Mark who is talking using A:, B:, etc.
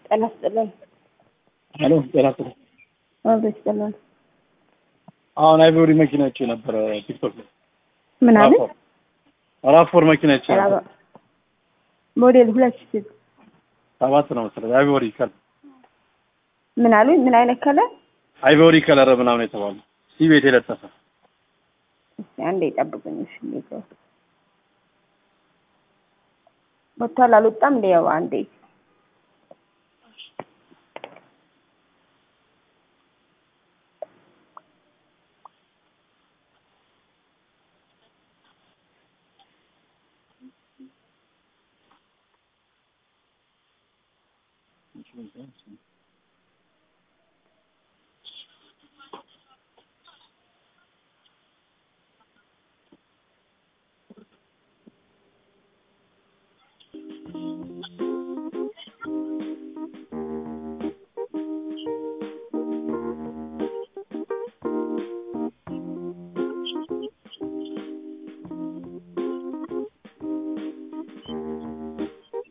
A: ጤና ይስጥልን።
B: ሄሎ ጤና ይስጥልን።
A: ይስጥልን።
B: አሁን አይቮሪ መኪናዎች ነበር ቲክቶክ ላይ
A: ምን አለ?
B: ራፎር መኪናዎች ነበር
A: ሞዴል 2007
B: ነው መሰለኝ። አይቮሪ ከለር
A: ምን አሉ? ምን አይነት ከለር?
B: አይቮሪ ከለር ምናምን የተባለ ሲቤት የለጠፈ።
A: እስቲ አንዴ ጠብቁኝ። እሺ ነው ወጥቷል አልወጣም? ለያው አንዴ